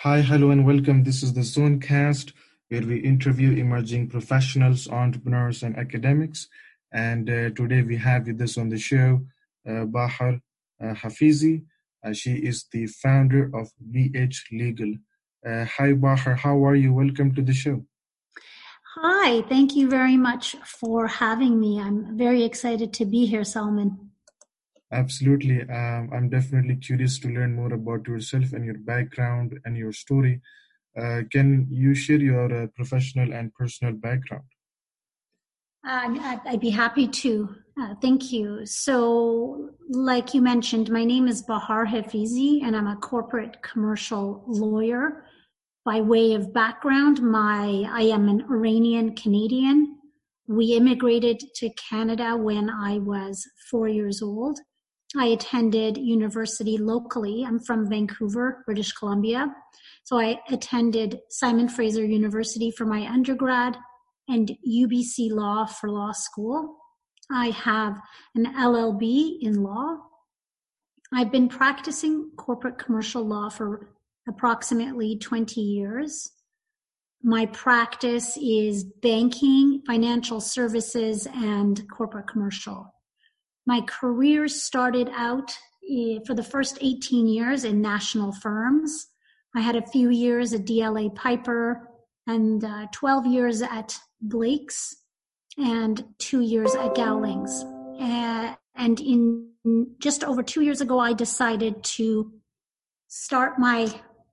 Hi, hello, and welcome. This is the Zonecast, where we interview emerging professionals, entrepreneurs, and academics. And today we have with us on the show Bahar Hafizi. She is the founder of BH Legal. Hi, Bahar. How are you? Welcome to the show. Hi, thank you very much for having me. I'm very excited to be here, Salman. Absolutely. I'm definitely curious to learn more about yourself and your background and your story. Can you share your professional and personal background? I'd be happy to. Thank you. So, like you mentioned, my name is Bahar Hafizi, and I'm a corporate commercial lawyer. By way of background, I am an Iranian Canadian. We immigrated to Canada when I was 4 years old. I attended university locally. I'm from Vancouver, British Columbia. So I attended Simon Fraser University for my undergrad and UBC Law for law school. I have an LLB in law. I've been practicing corporate commercial law for approximately 20 years. My practice is banking, financial services, and corporate commercial. My career started out for the first 18 years in national firms. I had a few years at DLA Piper and 12 years at Blake's and 2 years at Gowlings. And in just over 2 years ago, I decided to start my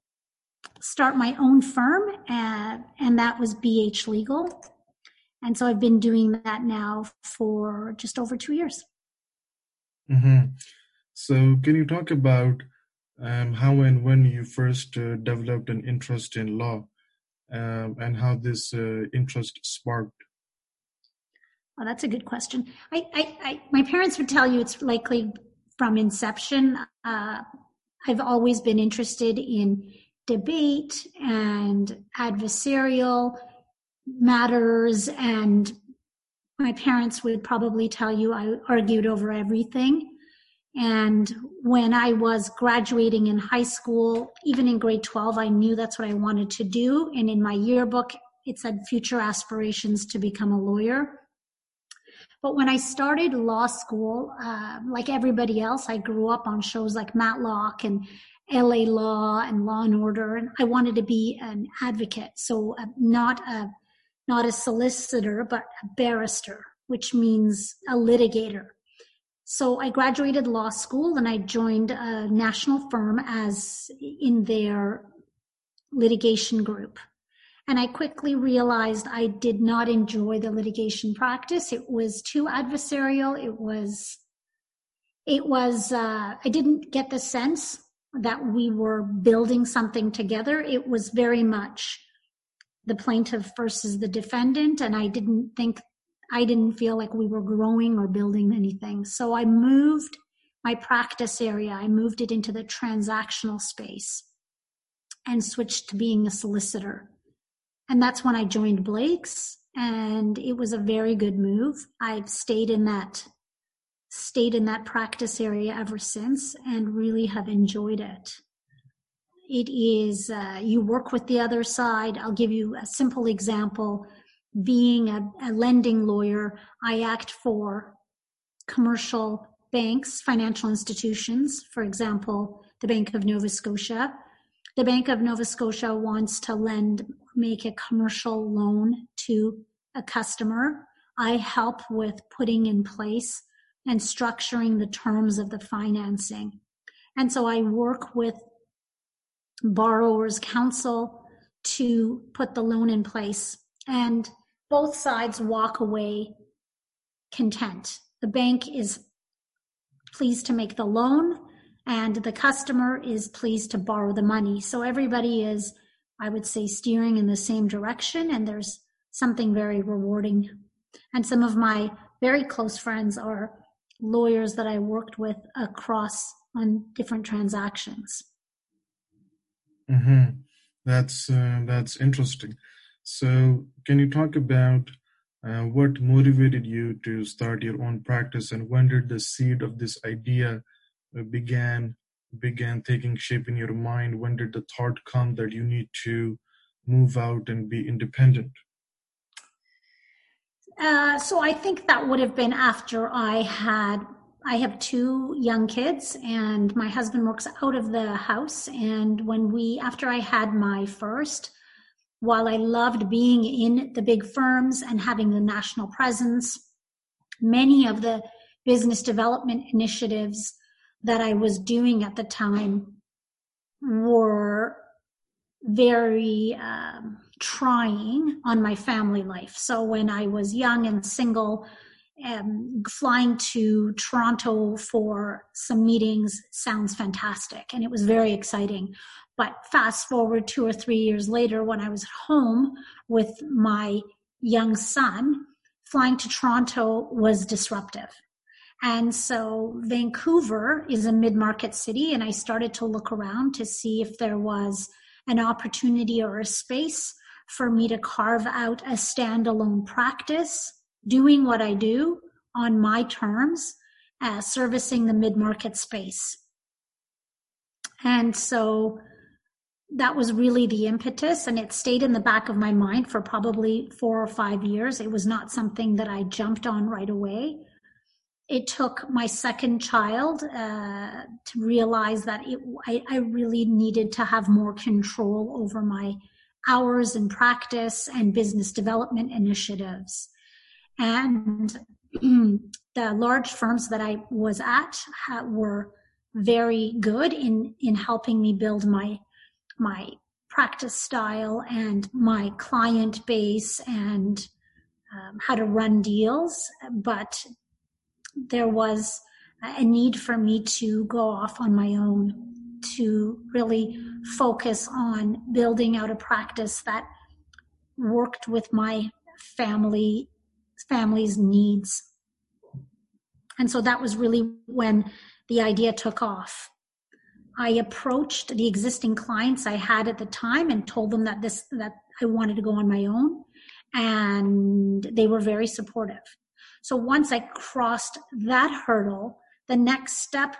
own firm, and that was BH Legal. And so I've been doing that now for just over 2 years. Mm-hmm. So, can you talk about how and when you first developed an interest in law and how this interest sparked? Oh, that's a good question. My parents would tell you it's likely from inception. I've always been interested in debate and adversarial matters, and my parents would probably tell you I argued over everything. And when I was graduating in high school, even in grade 12, I knew that's what I wanted to do. And in my yearbook, it said future aspirations to become a lawyer. But when I started law school, like everybody else, I grew up on shows like Matlock and LA Law and Law and Order, and I wanted to be an advocate. So not a solicitor, but a barrister, which means a litigator. So I graduated law school and I joined a national firm as in their litigation group. And I quickly realized I did not enjoy the litigation practice. It was too adversarial. I didn't get the sense that we were building something together. It was very much the plaintiff versus the defendant. And I didn't feel like we were growing or building anything. So I moved my practice area. I moved it into the transactional space and switched to being a solicitor. And that's when I joined Blake's, and it was a very good move. I've stayed in that practice area ever since and really have enjoyed it. It is, you work with the other side. I'll give you a simple example. Being a lending lawyer, I act for commercial banks, financial institutions, for example, the Bank of Nova Scotia. The Bank of Nova Scotia wants to make a commercial loan to a customer. I help with putting in place and structuring the terms of the financing. And so I work with borrowers' counsel to put the loan in place. And both sides walk away content. The bank is pleased to make the loan, and the customer is pleased to borrow the money. So everybody is, I would say, steering in the same direction, and there's something very rewarding. And some of my very close friends are lawyers that I worked with across on different transactions. Mm-hmm. That's interesting. So, can you talk about what motivated you to start your own practice, and when did the seed of this idea began began taking shape in your mind? When did the thought come that you need to move out and be independent? So I think that would have been after I have two young kids and my husband works out of the house. And after I had my first, while I loved being in the big firms and having the national presence, many of the business development initiatives that I was doing at the time were very trying on my family life. So when I was young and single, flying to Toronto for some meetings sounds fantastic, and it was very exciting. But fast forward 2 or 3 years later, when I was at home with my young son, flying to Toronto was disruptive. And so Vancouver is a mid-market city, and I started to look around to see if there was an opportunity or a space for me to carve out a standalone practice, doing what I do on my terms, servicing the mid-market space. And so that was really the impetus, and it stayed in the back of my mind for probably 4 or 5 years. It was not something that I jumped on right away. It took my second child to realize that I really needed to have more control over my hours and practice and business development initiatives. And the large firms that I was at were very good in helping me build my practice style and my client base and how to run deals. But there was a need for me to go off on my own, to really focus on building out a practice that worked with my family's needs. And so that was really when the idea took off. I approached the existing clients I had at the time and told them that I wanted to go on my own, and they were very supportive. So once I crossed that hurdle, the next step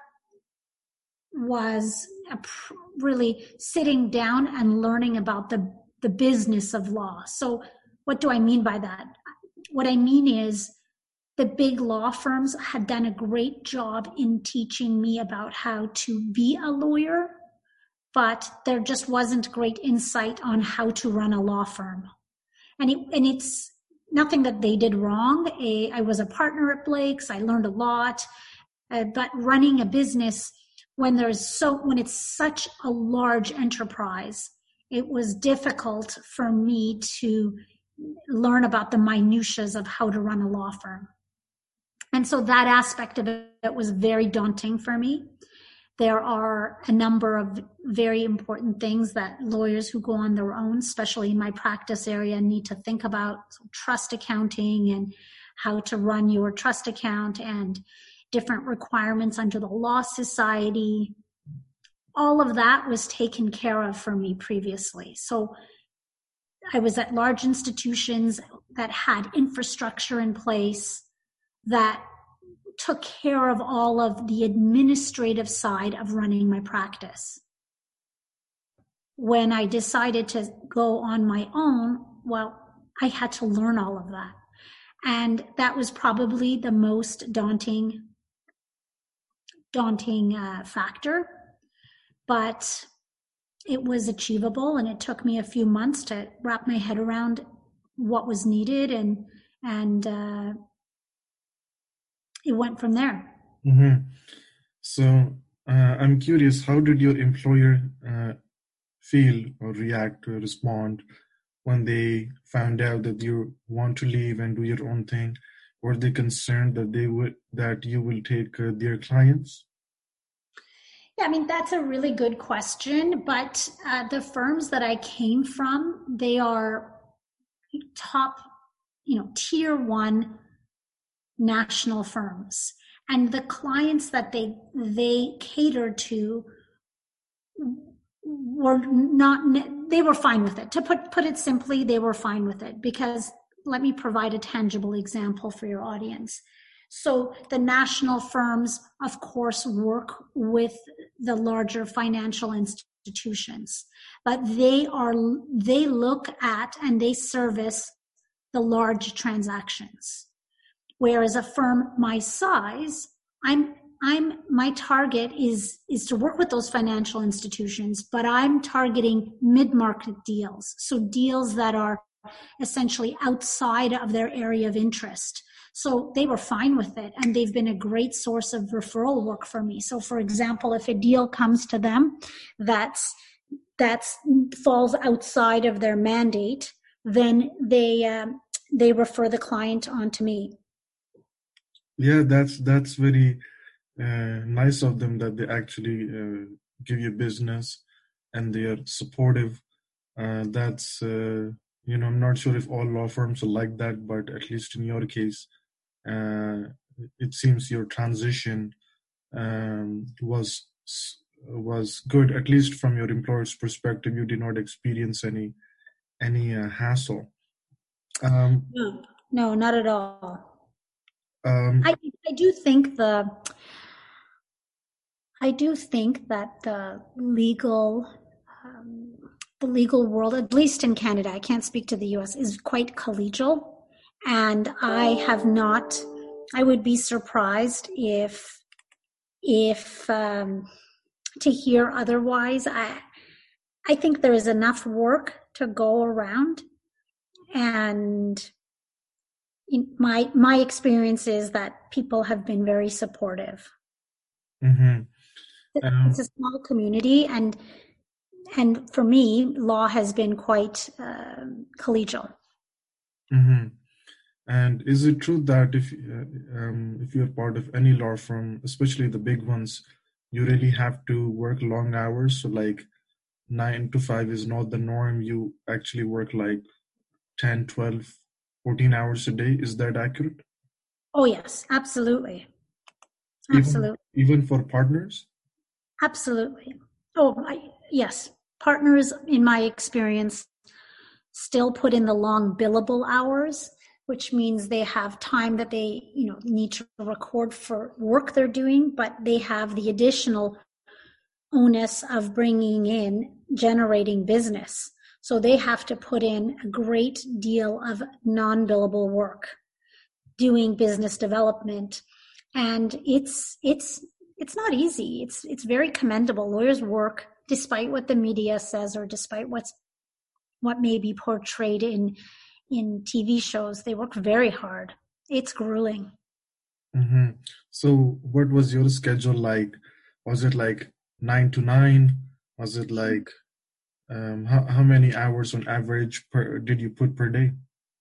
was really sitting down and learning about the business of law. So what do I mean by that? What I mean is the big law firms had done a great job in teaching me about how to be a lawyer, but there just wasn't great insight on how to run a law firm. And it's nothing that they did wrong. I was a partner at Blake's. I learned a lot. But running a business when it's such a large enterprise, it was difficult for me to learn about the minutiae of how to run a law firm. And so that aspect of it was very daunting for me. There are a number of very important things that lawyers who go on their own, especially in my practice area, need to think about. So trust accounting and how to run your trust account and different requirements under the Law Society. All of that was taken care of for me previously. So I was at large institutions that had infrastructure in place that took care of all of the administrative side of running my practice. When I decided to go on my own, well, I had to learn all of that. And that was probably the most daunting factor. But it was achievable, and it took me a few months to wrap my head around what was needed, and it went from there. Mm-hmm. So I'm curious, how did your employer feel or react or respond when they found out that you want to leave and do your own thing? Were they concerned that you will take their clients? Yeah, I mean, that's a really good question, but the firms that I came from, they are top, tier 1 national firms. And the clients that they catered to they were fine with it. To put it simply, they were fine with it, because let me provide a tangible example for your audience. So the national firms, of course, work with the larger financial institutions, but they look at and they service the large transactions. Whereas a firm my size, my target is to work with those financial institutions, but I'm targeting mid-market deals. So deals that are essentially outside of their area of interest. So they were fine with it, and they've been a great source of referral work for me. So for example, if a deal comes to them that falls outside of their mandate, then they refer the client on to me. Yeah, that's very nice of them that they actually give you business and they are supportive. That's I'm not sure if all law firms are like that, but at least in your case, it seems your transition was good. At least from your employer's perspective, you did not experience any hassle. No, not at all. I do think that the legal world, at least in Canada, I can't speak to the US, is quite collegial. And I would be surprised if to hear otherwise. I think there is enough work to go around, and my experience is that people have been very supportive. Mm-hmm. It's a small community, and for me, law has been quite collegial. Mm-hmm. And is it true that if you're part of any law firm, especially the big ones, you really have to work long hours? So like 9 to 5 is not the norm. You actually work like 10, 12, 14 hours a day. Is that accurate? Oh, yes, absolutely. Absolutely. Even for partners? Absolutely. Yes. Partners, in my experience, still put in the long billable hours, which means they have time that they need to record for work they're doing, but they have the additional onus of generating business. So they have to put in a great deal of non-billable work, doing business development. And it's not easy. It's very commendable. Lawyers work, despite what the media says or despite what may be portrayed in TV shows. They work very hard. It's grueling. Mm-hmm. So what was your schedule like? Was it like 9 to 9? Was it like how many hours on average did you put per day?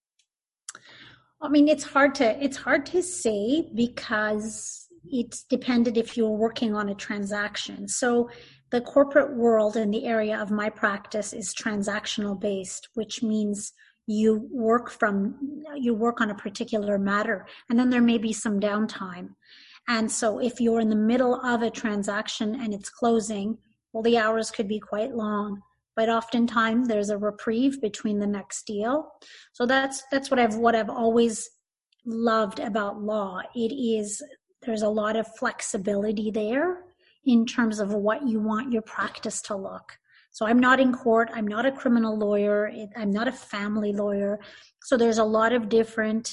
I mean, it's hard to say because it's depended if you were working on a transaction. So the corporate world in the area of my practice is transactional based, which means you work on a particular matter, and then there may be some downtime. And so if you're in the middle of a transaction and it's closing, well, the hours could be quite long. But oftentimes there's a reprieve between the next deal. So that's what I've always loved about law. There's a lot of flexibility there in terms of what you want your practice to look. So I'm not in court. I'm not a criminal lawyer. I'm not a family lawyer. So there's a lot of different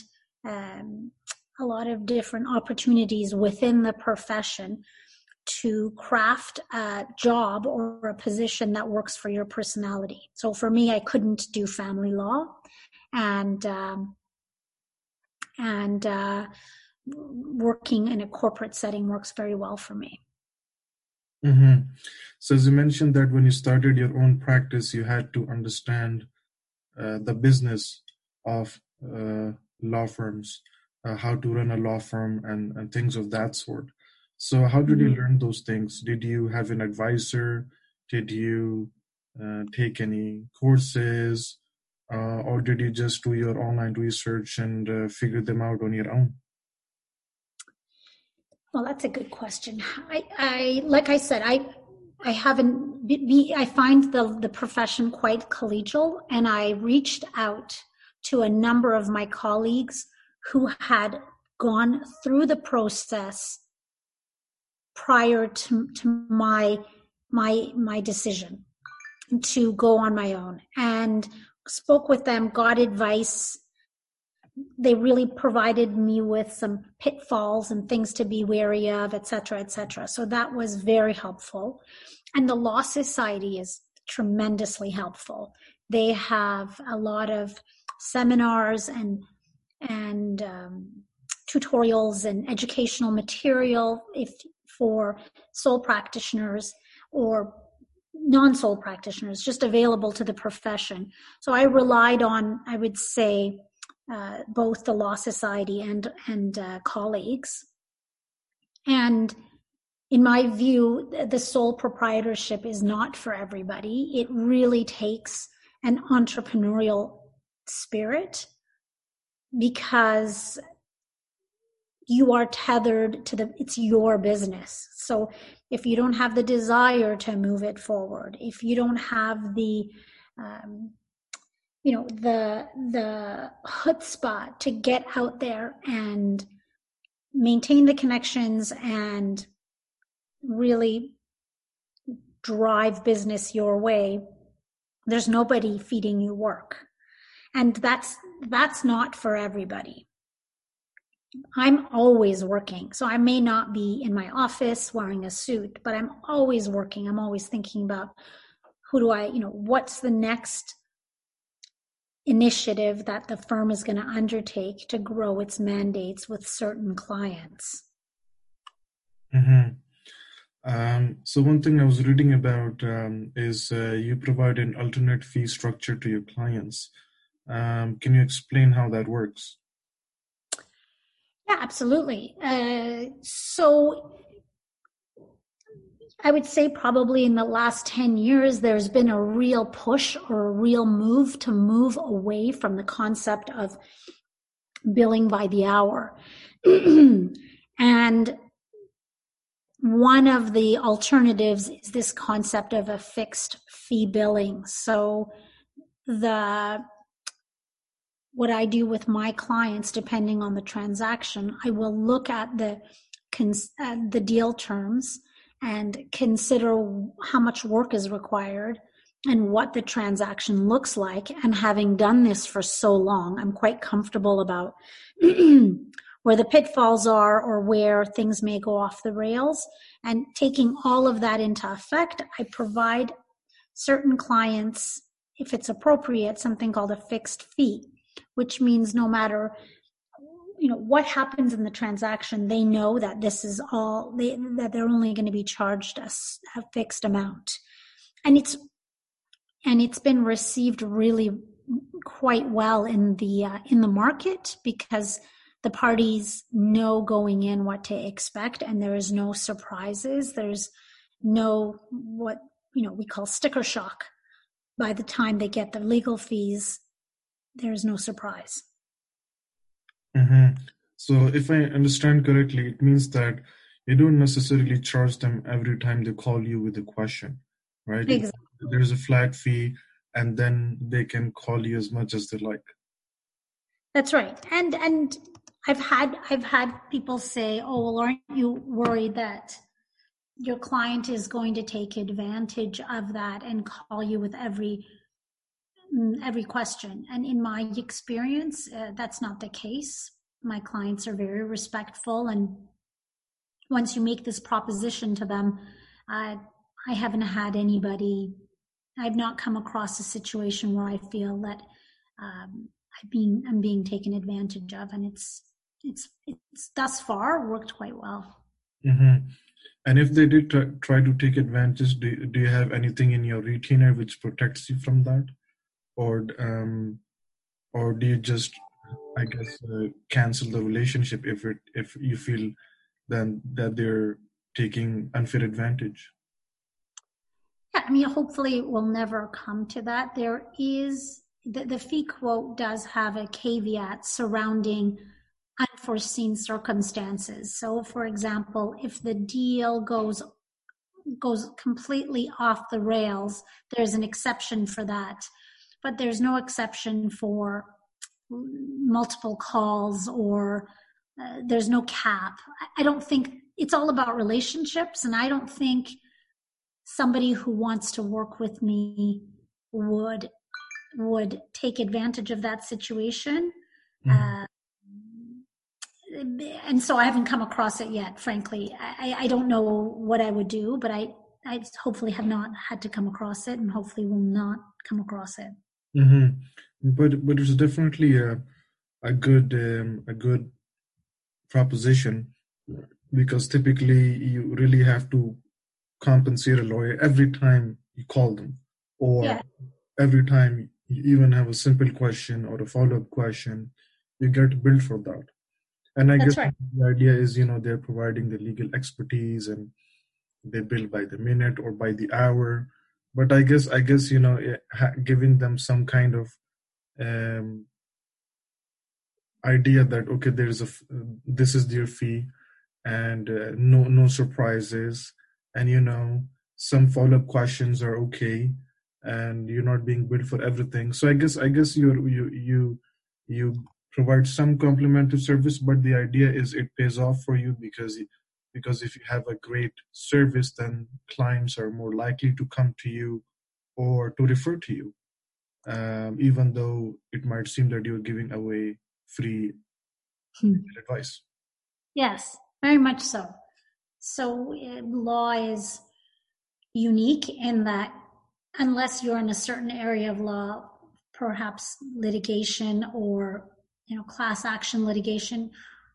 opportunities within the profession to craft a job or a position that works for your personality. So for me, I couldn't do family law, and working in a corporate setting works very well for me. Mm-hmm. So as you mentioned that when you started your own practice, you had to understand the business of law firms, how to run a law firm and things of that sort. So how did you learn those things? Did you have an advisor? Did you take any courses? Or did you just do your online research and figure them out on your own? Well, that's a good question. I like I said, I find the profession quite collegial, and I reached out to a number of my colleagues who had gone through the process prior to my decision to go on my own, and spoke with them, got advice. They really provided me with some pitfalls and things to be wary of, et cetera, et cetera. So that was very helpful. And the Law Society is tremendously helpful. They have a lot of seminars and tutorials and educational material for sole practitioners or non-sole practitioners, just available to the profession. So I relied on, I would say, both the Law Society and colleagues. And in my view, the sole proprietorship is not for everybody. It really takes an entrepreneurial spirit, because you are tethered to it's your business. So if you don't have the desire to move it forward, if you don't have the the chutzpah to get out there and maintain the connections and really drive business your way, there's nobody feeding you work. And that's not for everybody. I'm always working. So I may not be in my office wearing a suit, but I'm always working. I'm always thinking about what's the next initiative that the firm is going to undertake to grow its mandates with certain clients. Mm-hmm. So one thing I was reading about is you provide an alternate fee structure to your clients. Can you explain how that works? Yeah, absolutely. So I would say probably in the last 10 years, there's been a real push or a real move to move away from the concept of billing by the hour. And one of the alternatives is this concept of a fixed fee billing. So what I do with my clients, depending on the transaction, I will look at the deal terms and consider how much work is required and what the transaction looks like. And having done this for so long, I'm quite comfortable about where the pitfalls are or where things may go off the rails. And taking all of that into effect, I provide certain clients, if it's appropriate, something called a fixed fee, which means no matter what happens in the transaction, they know that this is all that they're only going to be charged a fixed amount, and it's been received really quite well in the market, because the parties know going in what to expect, and there is no surprises. There's no what we call sticker shock. By the time they get the legal fees, there's no surprise. Mm-hmm. So if I understand correctly, it means that you don't necessarily charge them every time they call you with a question, right? Exactly. There's a flat fee, and then they can call you as much as they like. That's right. And I've had people say, "Oh, well, aren't you worried that your client is going to take advantage of that and call you with every question?" And in my experience, that's not the case. My clients are very respectful, and once you make this proposition to them, I haven't had anybody. I've not come across a situation where I feel that I'm being taken advantage of, and it's thus far worked quite well. Mm-hmm. And if they did try to take advantage, do you have anything in your retainer which protects you from that, or do you just, I guess, cancel the relationship if you feel then that they're taking unfair advantage? Yeah, I mean, hopefully it will never come to that. There is the fee quote does have a caveat surrounding unforeseen circumstances. So, for example, if the deal goes completely off the rails, there's an exception for that, but there's no exception for multiple calls or there's no cap. I don't think it's all about relationships, and I don't think somebody who wants to work with me would take advantage of that situation. Mm-hmm. And so I haven't come across it yet, frankly. I don't know what I would do, but I hopefully have not had to come across it, and hopefully will not come across it. Mm-hmm. But it's definitely a good proposition, because typically you really have to compensate a lawyer every time you call them, or Yeah, every time you even have a simple question or a follow-up question. You get billed for that. And I guess that's right. the idea is, they're providing the legal expertise, and they bill by the minute or by the hour. But I guess giving them some kind of um, idea that, okay, this is their fee, and no surprises, and some follow-up questions are okay, and you're not being billed for everything. So I guess you provide some complimentary service, but the idea is it pays off for you, because if you have a great service, then clients are more likely to come to you or to refer to you, even though it might seem that you're giving away free advice. Yes, very much so. So law is unique in that unless you're in a certain area of law, perhaps litigation or class action litigation,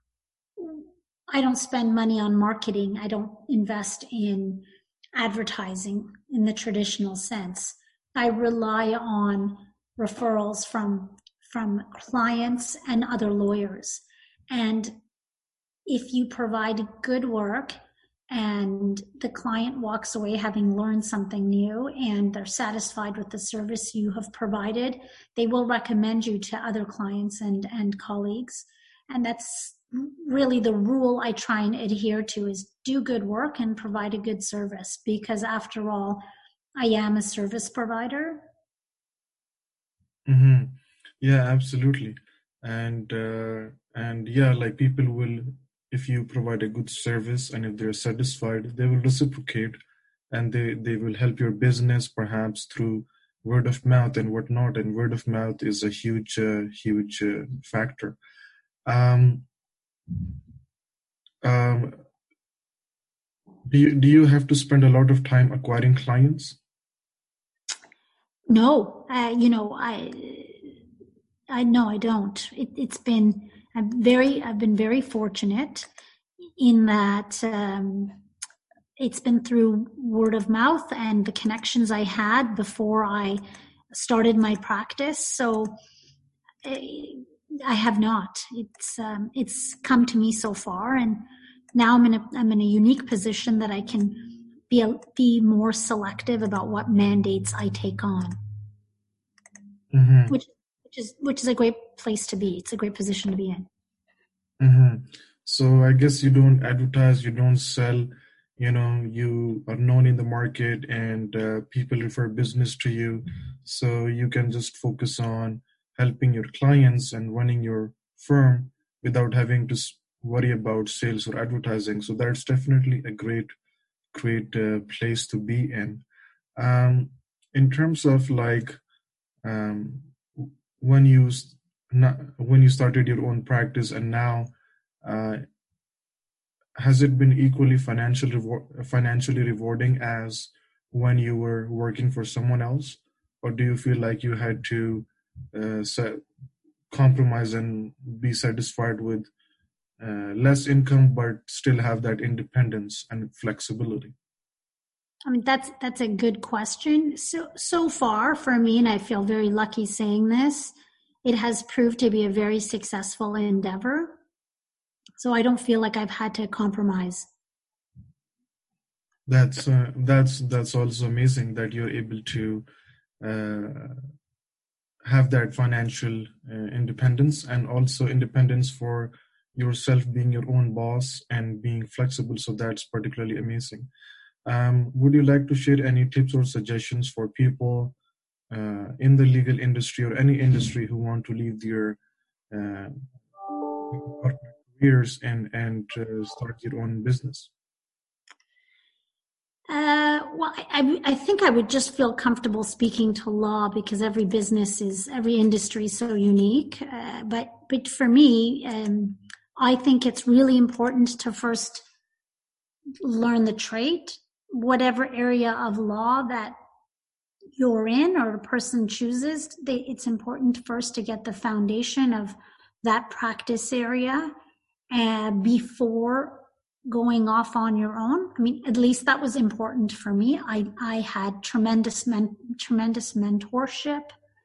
I don't spend money on marketing. I don't invest in advertising in the traditional sense. I rely on referrals from clients and other lawyers. And if you provide good work and the client walks away having learned something new and they're satisfied with the service you have provided, they will recommend you to other clients and colleagues. And that's really the rule I try and adhere to, is do good work and provide a good service, because after all, I am a service provider. Mm-hmm. Yeah, absolutely. And yeah, like, people will, if you provide a good service and if they're satisfied, they will reciprocate, and they will help your business, perhaps through word of mouth and whatnot. And word of mouth is a huge factor. Um, um, do you have to spend a lot of time acquiring clients? No, no, I don't. It's been I've been very fortunate in that it's been through word of mouth and the connections I had before I started my practice. So I have not. It's come to me so far, and now I'm in a unique position that I can be more selective about what mandates I take on, Mm-hmm. which is a great place to be. It's a great position to be in. Mm-hmm. So I guess you don't advertise, you don't sell, you are known in the market, and people refer business to you. So you can just focus on helping your clients and running your firm without having to worry about sales or advertising. So that's definitely a great place to be in. Um, in terms of, like, um, when you when you started your own practice and now, uh, has it been equally financially rewarding as when you were working for someone else, or do you feel like you had to compromise and be satisfied with less income but still have that independence and flexibility? I mean, that's a good question. So far for me, and I feel very lucky saying this, it has proved to be a very successful endeavor. So I don't feel like I've had to compromise. That's also amazing that you're able to uh, have that financial independence, and also independence for yourself, being your own boss and being flexible. So that's particularly amazing. Would you like to share any tips or suggestions for people in the legal industry or any industry who want to leave their corporate careers and start your own business? Well, I think I would just feel comfortable speaking to law because every industry is so unique. But for me, I think it's really important to first learn the trade, whatever area of law that you're in or a person chooses. It's important first to get the foundation of that practice area before going off on your own. I mean, at least that was important for me. I had tremendous mentorship.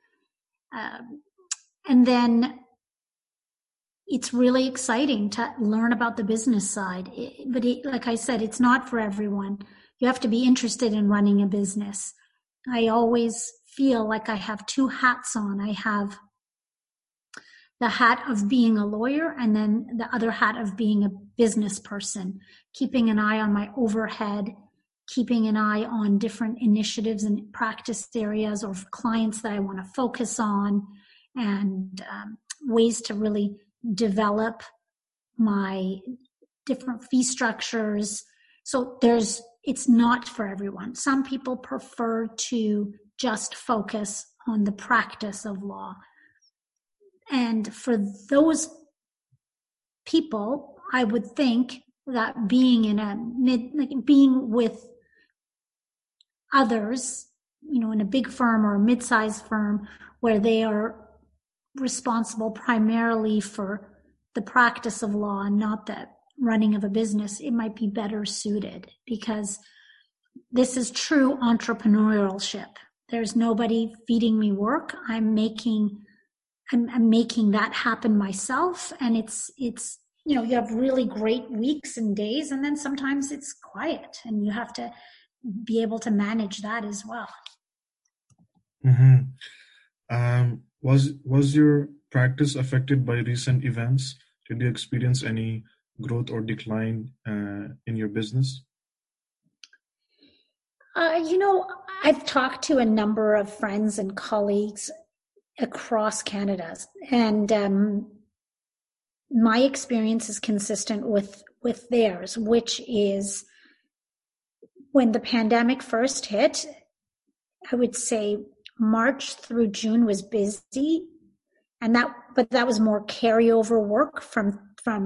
And then it's really exciting to learn about the business side. But like I said, it's not for everyone. You have to be interested in running a business. I always feel like I have two hats on. I have the hat of being a lawyer and then the other hat of being a business person, keeping an eye on my overhead, keeping an eye on different initiatives and practice areas or clients that I want to focus on, and ways to really develop my different fee structures. So it's not for everyone. Some people prefer to just focus on the practice of law. And for those people, I would think that being being with others, in a big firm or a mid-sized firm where they are responsible primarily for the practice of law and not the running of a business, it might be better suited, because this is true entrepreneurship. There's nobody feeding me work. I'm making that happen myself. And it's you have really great weeks and days, and then sometimes it's quiet, and you have to be able to manage that as well. Mm-hmm. Was your practice affected by recent events? Did you experience any growth or decline in your business? I've talked to a number of friends and colleagues across Canada, and my experience is consistent with theirs, which is when the pandemic first hit, I would say March through June was busy, but that was more carryover work from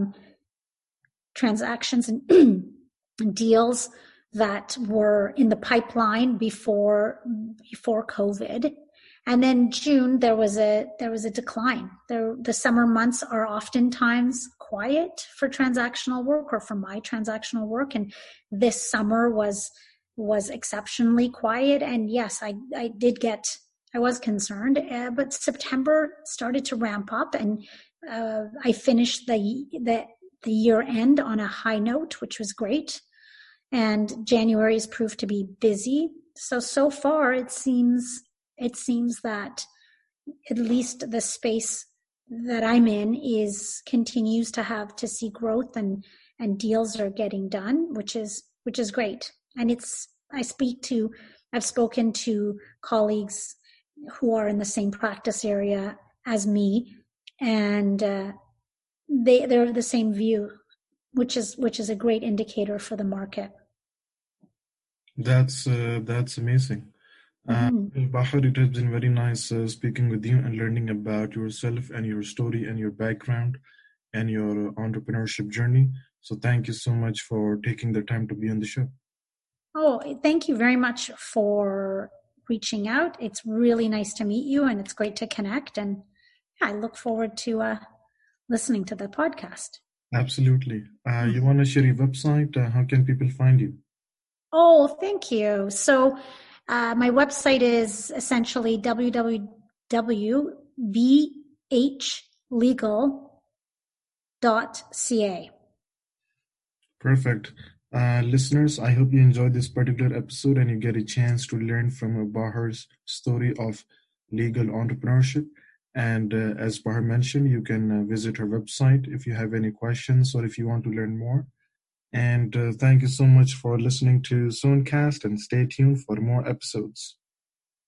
transactions and deals that were in the pipeline before COVID. And then June, there was a decline. The summer months are oftentimes quiet for transactional work, or for my transactional work. And this summer was exceptionally quiet. And yes, I was concerned, but September started to ramp up, and I finished the year end on a high note, which was great. And January has proved to be busy. So far it seems that at least the space that I'm in continues to see growth, and deals are getting done, which is great. And I've spoken to colleagues who are in the same practice area as me, and they're of the same view, which is a great indicator for the market. That's amazing. Bahar, it has been very nice speaking with you and learning about yourself and your story and your background and your entrepreneurship journey. So thank you so much for taking the time to be on the show. Oh, thank you very much for reaching out. It's really nice to meet you, and it's great to connect. And I look forward to listening to the podcast. Absolutely. You want to share your website? How can people find you? Oh, thank you. So my website is essentially www.bhlegal.ca. Perfect. Listeners, I hope you enjoyed this particular episode and you get a chance to learn from Bahar's story of legal entrepreneurship. And as Bahar mentioned, you can visit her website if you have any questions or if you want to learn more. And thank you so much for listening to Zonecast, and stay tuned for more episodes.